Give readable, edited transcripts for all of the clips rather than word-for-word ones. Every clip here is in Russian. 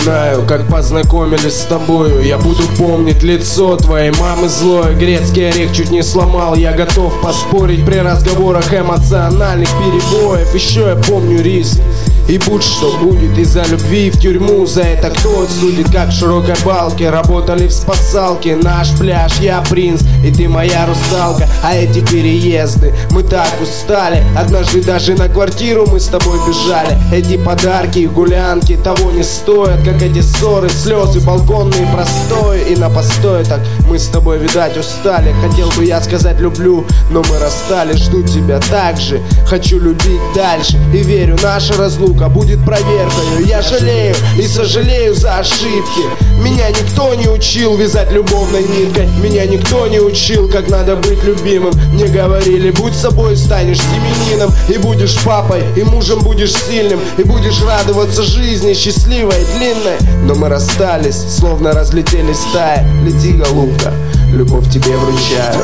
знаю, как познакомились с тобою. Я буду помнить лицо твоей мамы злое. Грецкий орех чуть не сломал. Я готов поспорить при разговорах эмоциональных перебоев. Еще я помню риск. И будь что будет, из-за любви в тюрьму за это кто отсудит? Как в широкой балке работали в спасалке. Наш пляж, я принц, и ты моя русалка. А эти переезды, мы так устали. Однажды даже на квартиру мы с тобой бежали. Эти подарки и гулянки того не стоят, как эти ссоры, слезы, балконные простои. И на постое так мы с тобой, видать, устали. Хотел бы я сказать люблю, но мы расстались. Жду тебя так же, хочу любить дальше. И верю, наша разлука будет проверкою. Я жалею и сожалею за ошибки. Меня никто не учил вязать любовной ниткой. Меня никто не учил, как надо быть любимым. Мне говорили, будь собой, станешь семенином. И будешь папой, и мужем будешь сильным. И будешь радоваться жизни, счастливой и длинной. Но мы расстались, словно разлетелись стаи. Лети, голубка, любовь тебе вручаю.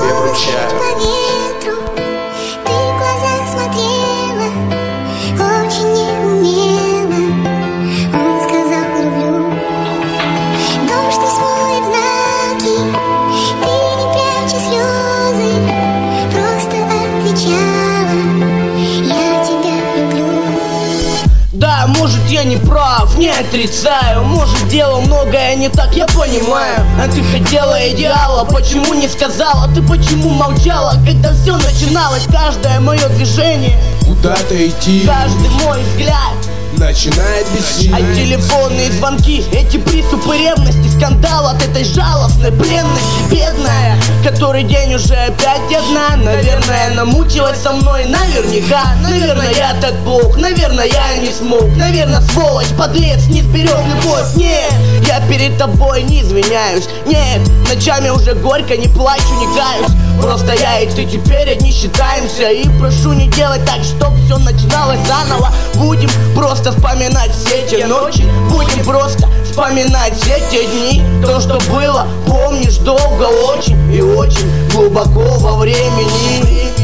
Да, может я не прав, не отрицаю. Может делал многое не так, я понимаю. А ты хотела идеала, почему не сказала? Ты почему молчала, когда все начиналось? Каждое мое движение, куда-то идти, каждый мой взгляд начинает бесить. А телефонные звонки, эти приступы ревности, скандал от этой жалостной бренности. Бедная, который день уже опять одна. Наверное, намучилась со мной, наверняка. Наверное, я так плох, наверное, я не смог. Наверное, сволочь, подлец, не сберег любовь. Нет, я перед тобой не извиняюсь. Нет, ночами уже горько, не плачу, не каюсь. Просто я и ты теперь одни считаемся. И прошу не делать так, чтоб все начиналось заново. Будем просто вспоминать все те ночи. Будем просто вспоминать все те дни. То, что было, помнишь долго очень и очень глубоко во времени.